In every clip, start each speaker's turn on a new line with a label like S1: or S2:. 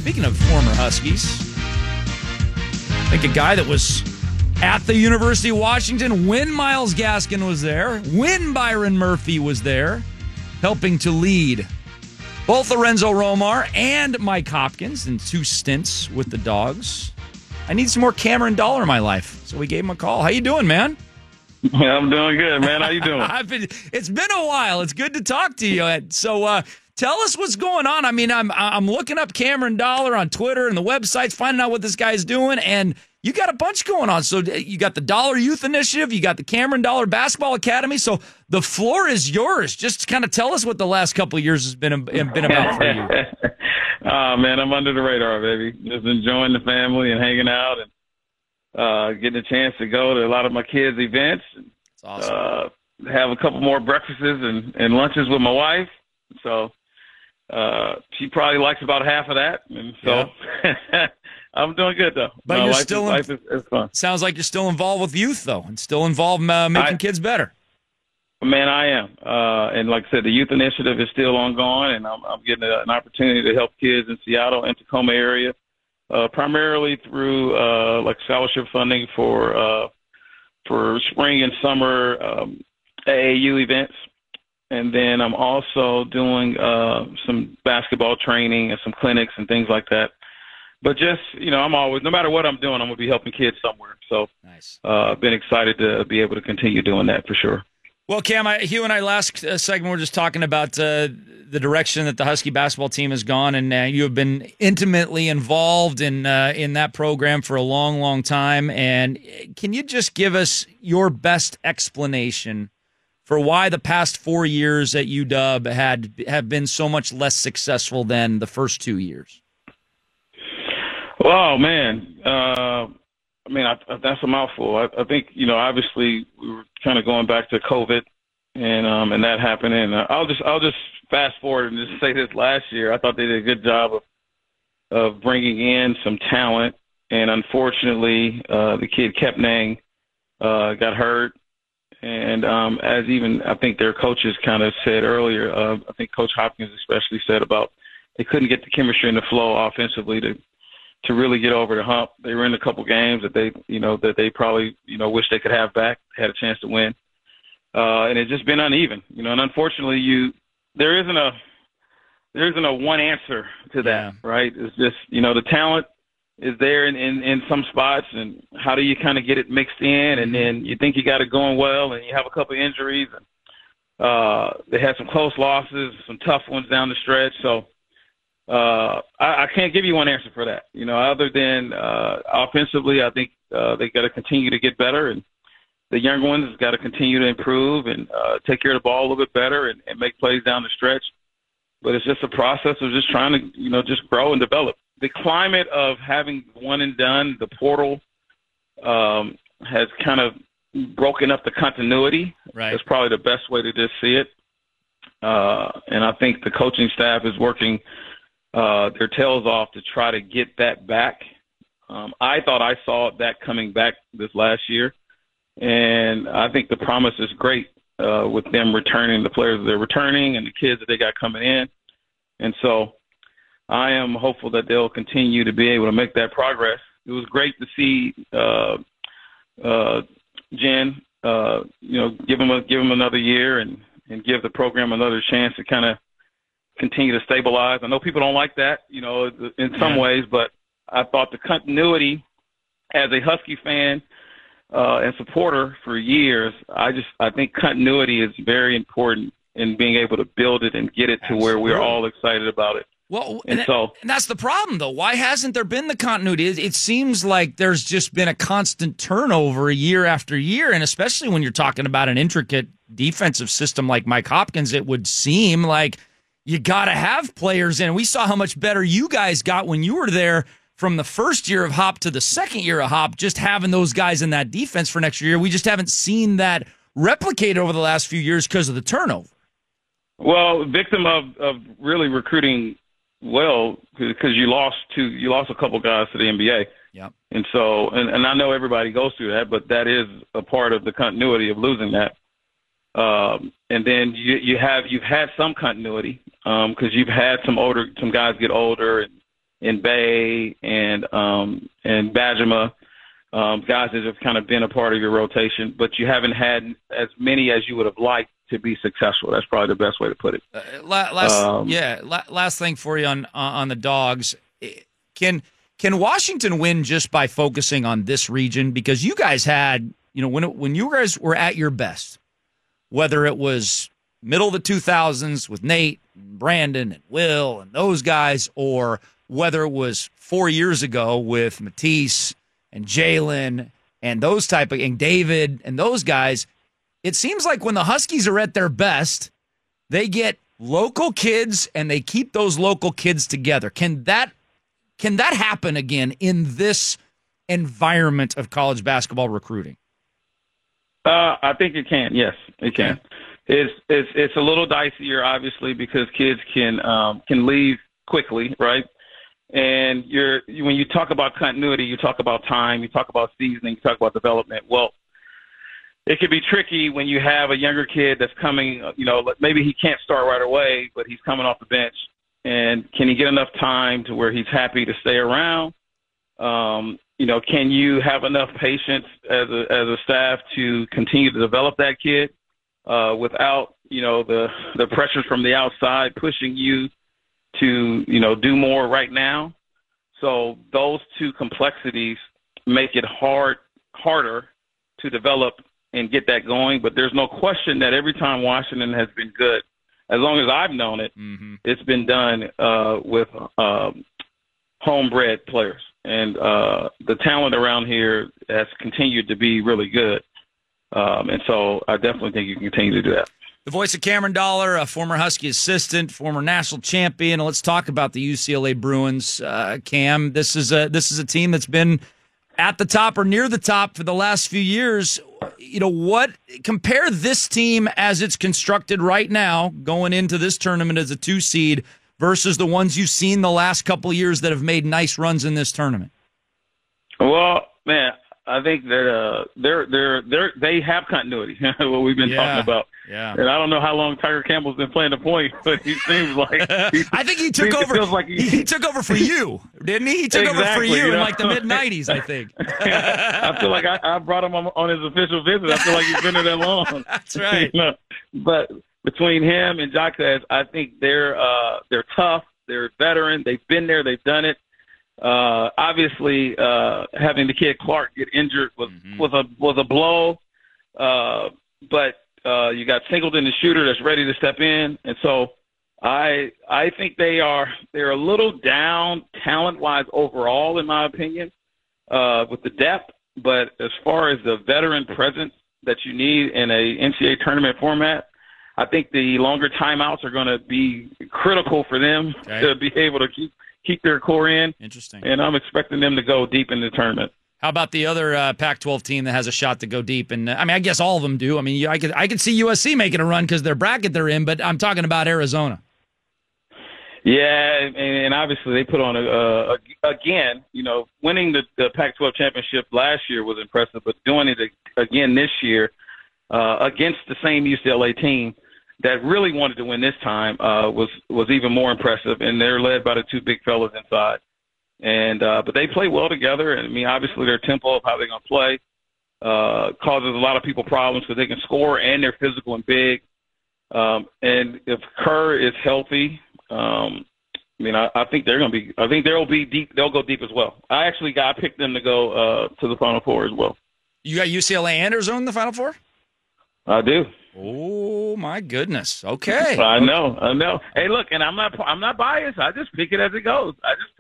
S1: Speaking of former Huskies, I think a guy that was at the University of Washington when Myles Gaskin was there, when Byron Murphy was there, helping to lead both Lorenzo Romar and Mike Hopkins in 2 stints with the Dogs. I need some more Cameron Dollar in my life, so we gave him a call. How you doing, man?
S2: I'm doing good, man. How you doing?
S1: It's been a while. It's good to talk to you. So tell us what's going on. I mean, I'm looking up Cameron Dollar on Twitter and the websites, finding out what this guy's doing, and you got a bunch going on. So you got the Dollar Youth Initiative, you got the Cameron Dollar Basketball Academy. So the floor is yours. Just kind of tell us what the last couple of years has been about for you.
S2: Oh, man, I'm under the radar, baby. Just enjoying the family and hanging out and getting a chance to go to a lot of my kids' events.
S1: That's awesome.
S2: Have a couple more breakfasts and lunches with my wife. So she probably likes about half of that. And so I'm doing good, though.
S1: But you're
S2: life is fun.
S1: Sounds like you're still involved with youth, though, and still involved making kids better.
S2: Man, I am. And like I said, the youth initiative is still ongoing, and I'm getting an opportunity to help kids in Seattle and Tacoma area, primarily through like scholarship funding for spring and summer AAU events. And then I'm also doing some basketball training and some clinics and things like that. But just, I'm always, no matter what I'm doing, I'm going to be helping kids somewhere. So
S1: nice.
S2: I've been excited to be able to continue doing that for sure.
S1: Well, Cam, Hugh and I last segment were just talking about the direction that the Husky basketball team has gone, and you have been intimately involved in that program for a long, long time. And can you just give us your best explanation for why the past 4 years at UW have been so much less successful than the first 2 years?
S2: Well, man, that's a mouthful. I think, obviously we were kind of going back to COVID and that happened. And I'll just fast forward and just say this: last year, I thought they did a good job of bringing in some talent. And unfortunately, the kid Kepnang got hurt. And as even I think their coaches kind of said earlier, I think Coach Hopkins especially said about they couldn't get the chemistry and the flow offensively to really get over the hump. They were in a couple games that they probably wish they could have back, had a chance to win, and it's just been uneven. And unfortunately, there isn't a one answer to that, right? It's just the talent is there in some spots, and how do you kind of get it mixed in, and then you think you got it going well, and you have a couple of injuries, and they had some close losses, some tough ones down the stretch, so. I can't give you one answer for that, other than offensively, I think they got to continue to get better, and the young ones got to continue to improve and take care of the ball a little bit better and make plays down the stretch. But it's just a process of just trying to, just grow and develop. The climate of having one and done, the portal has kind of broken up the continuity.
S1: Right.
S2: That's probably the best way to just see it. And I think the coaching staff is working their tails off to try to get that back. I thought I saw that coming back this last year, and I think the promise is great with them returning the players that they're returning and the kids that they got coming in. And so I am hopeful that they'll continue to be able to make that progress. It was great to see Jen, give him another year and give the program another chance to kind of continue to stabilize. I know people don't like that, in some ways, but I thought the continuity as a Husky fan and supporter for years, I think continuity is very important in being able to build it and get it to where we're all excited about it.
S1: Well, and that's the problem, though. Why hasn't there been the continuity? It seems like there's just been a constant turnover year after year, and especially when you're talking about an intricate defensive system like Mike Hopkins, it would seem like you got to have players in. We saw how much better you guys got when you were there from the first year of Hop to the second year of Hop, just having those guys in that defense for next year. We just haven't seen that replicated over the last few years because of the turnover.
S2: Well, victim of really recruiting well, because you lost a couple guys to the NBA.
S1: Yep.
S2: And so, and I know everybody goes through that, but that is a part of the continuity of losing that. And then you've had some continuity because you've had some guys get older and Bay and Bajima, guys that have kind of been a part of your rotation, but you haven't had as many as you would have liked to be successful. That's probably the best way to put it.
S1: Last thing for you on the Dogs. Can Washington win just by focusing on this region? Because you guys had, when you guys were at your best, whether it was middle of the 2000s with Nate, and Brandon, and Will, and those guys, or whether it was 4 years ago with Matisse and Jalen and and David and those guys, it seems like when the Huskies are at their best, they get local kids and they keep those local kids together. Can that happen again in this environment of college basketball recruiting?
S2: I think it can. Yes, it can. It's a little dicier, obviously, because kids can leave quickly, right? And when you talk about continuity, you talk about time, you talk about seasoning, you talk about development. Well, it can be tricky when you have a younger kid that's coming. Maybe he can't start right away, but he's coming off the bench. And can he get enough time to where he's happy to stay around? Can you have enough patience as a staff to continue to develop that kid without, the pressures from the outside pushing you to, do more right now? So those two complexities make it harder to develop and get that going. But there's no question that every time Washington has been good, as long as I've known it, it's been done with homebred players. And the talent around here has continued to be really good. And so I definitely think you can continue to do that.
S1: The voice of Cameron Dollar, a former Husky assistant, former national champion. Let's talk about the UCLA Bruins, Cam. This is a team that's been at the top or near the top for the last few years. Compare this team as it's constructed right now, going into this tournament as a 2 seed, versus the ones you've seen the last couple of years that have made nice runs in this tournament.
S2: Well, man, I think that they have continuity. What we've been talking about.
S1: Yeah.
S2: And I don't know how long Tiger Campbell's been playing the point, but he seems like
S1: I think he took over. He took over for you, didn't he? He took over for you in like the mid '90s, I think.
S2: I feel like I brought him on his official visit. I feel like he's been there that long.
S1: That's right.
S2: But between him and Jaquez, I think they're tough. They're veteran. They've been there. They've done it. Obviously, having the kid Clark get injured was a blow. But you got Singleton, the shooter, that's ready to step in, and so I think they're a little down talent-wise overall, in my opinion, with the depth. But as far as the veteran presence that you need in a NCAA tournament format, I think the longer timeouts are going to be critical for them to be able to keep their core in.
S1: Interesting.
S2: And I'm expecting them to go deep in the tournament.
S1: How about the other Pac-12 team that has a shot to go deep? And I guess all of them do. I could see USC making a run because their bracket they're in, but I'm talking about Arizona.
S2: Yeah, and obviously they put on again. Winning the Pac-12 championship last year was impressive, but doing it again this year against the same UCLA team that really wanted to win this time was even more impressive. And they're led by the two big fellas inside. And but they play well together. And obviously their tempo of how they're going to play causes a lot of people problems because they can score and they're physical and big. And if Kerr is healthy, I think they're going to be. I think they'll be deep. They'll go deep as well. I picked them to go to the Final Four as well.
S1: You got UCLA and Arizona in the Final Four?
S2: I do.
S1: Oh my goodness! Okay,
S2: I know. Hey, look, and I'm not biased. I just pick it as it goes.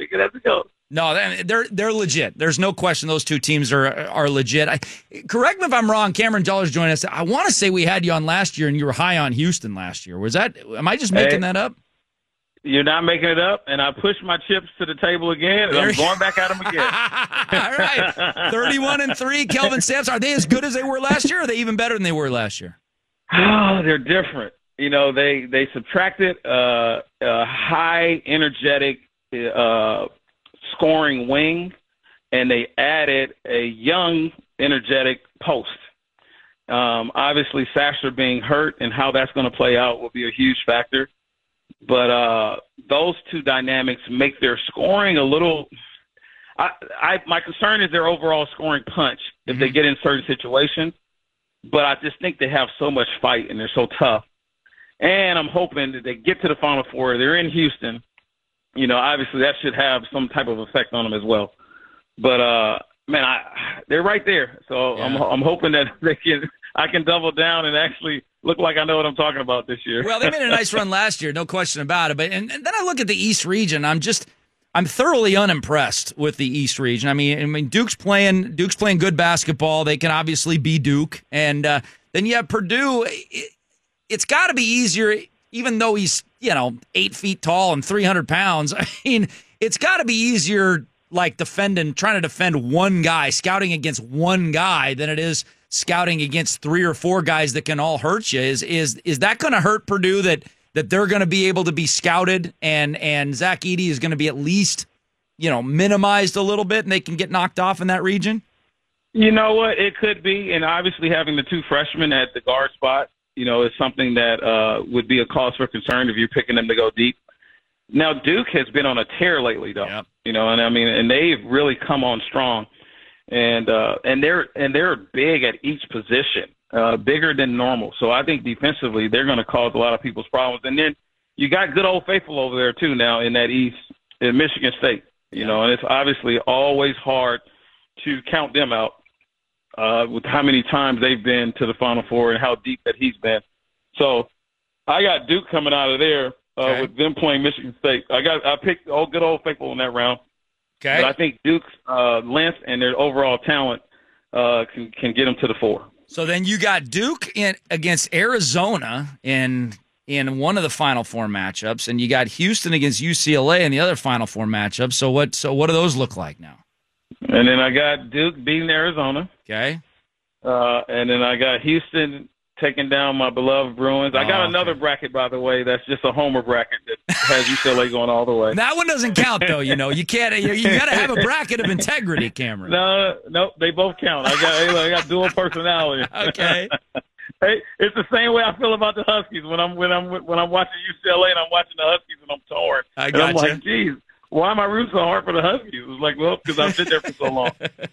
S1: No, they're legit. There's no question those two teams are legit. Correct me if I'm wrong. Cameron Dollar's joining us. I want to say we had you on last year, and you were high on Houston last year. Was that? Am I just making that up?
S2: You're not making it up, and I pushed my chips to the table again, and I'm going back at them again.
S1: All right, 31-3. Kelvin Sampson. Are they as good as they were last year, or are they even better than they were last year?
S2: Oh, they're different. They subtracted a high, energetic scoring wing, and they added a young, energetic post. Obviously, Sasser being hurt and how that's going to play out will be a huge factor. But those two dynamics make their scoring a little. My concern is their overall scoring punch if they get in certain situations. But I just think they have so much fight and they're so tough. And I'm hoping that they get to the Final Four. They're in Houston. Obviously that should have some type of effect on them as well. But man, they're right there. So yeah. I'm hoping that I can double down and actually look like I know what I'm talking about this year.
S1: Well, they made a nice run last year, no question about it. But and then I look at the East region. I'm thoroughly unimpressed with the East region. I mean, Duke's playing good basketball. They can obviously be Duke, and then you have Purdue. It's got to be easier, even though he's 8 feet tall and 300 pounds. I mean, it's got to be easier, like trying to defend one guy, scouting against one guy, than it is scouting against 3 or 4 guys that can all hurt you. Is that going to hurt Purdue that they're going to be able to be scouted and Zach Edey is going to be at least, minimized a little bit and they can get knocked off in that region?
S2: You know what? It could be. And obviously having the 2 freshmen at the guard spot, is something that would be a cause for concern if you're picking them to go deep. Now, Duke has been on a tear lately, though. Yep. And they've really come on strong. And they're big at each position. Bigger than normal. So I think defensively they're going to cause a lot of people's problems. And then you got good old faithful over there too now in that East, in Michigan State, and it's obviously always hard to count them out with how many times they've been to the Final Four and how deep that he's been. So I got Duke coming out of there with them playing Michigan State. I picked good old faithful in that round.
S1: Okay.
S2: But I think Duke's length and their overall talent can get them to the 4.
S1: So then you got Duke against Arizona in one of the Final Four matchups, and you got Houston against UCLA in the other Final Four matchup. So what do those look like now?
S2: And then I got Duke beating Arizona.
S1: Okay.
S2: And then I got Houston taking down my beloved Bruins. I got another bracket, by the way, that's just a homer bracket that has UCLA going all the way.
S1: That one doesn't count, though. You can't. You got to have a bracket of integrity, Cameron.
S2: No, they both count. I got dual personality.
S1: Okay.
S2: Hey, it's the same way I feel about the Huskies when I'm watching UCLA and I'm watching the Huskies and I'm torn.
S1: I got
S2: I'm like, geez, why am I rooting so hard for the Huskies? It was like, well, because I've been there for so long.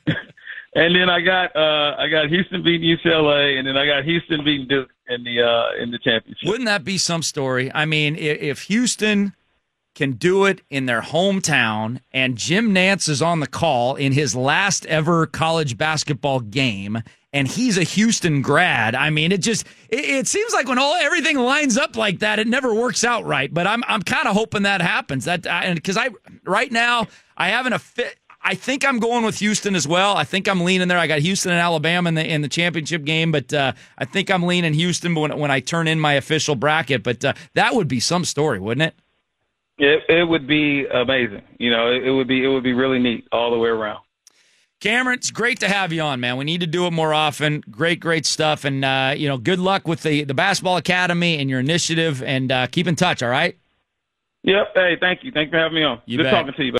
S2: And then I got Houston beating UCLA, and then I got Houston beating Duke in the championship.
S1: Wouldn't that be some story? I mean, if Houston can do it in their hometown, and Jim Nantz is on the call in his last ever college basketball game, and he's a Houston grad. I mean, it seems like when everything lines up like that, it never works out right. But I'm kind of hoping that happens. Because right now I haven't a fit. I think I'm going with Houston as well. I think I'm leaning there. I got Houston and Alabama in the championship game, but I think I'm leaning Houston when I turn in my official bracket. But that would be some story, wouldn't it?
S2: It would be amazing. It would be really neat all the way around.
S1: Cameron, it's great to have you on, man. We need to do it more often. Great stuff, and good luck with the Basketball Academy and your initiative. And keep in touch. All right.
S2: Yep. Hey, thank you. Thanks for having me on.
S1: You
S2: Good
S1: bet.
S2: talking to you.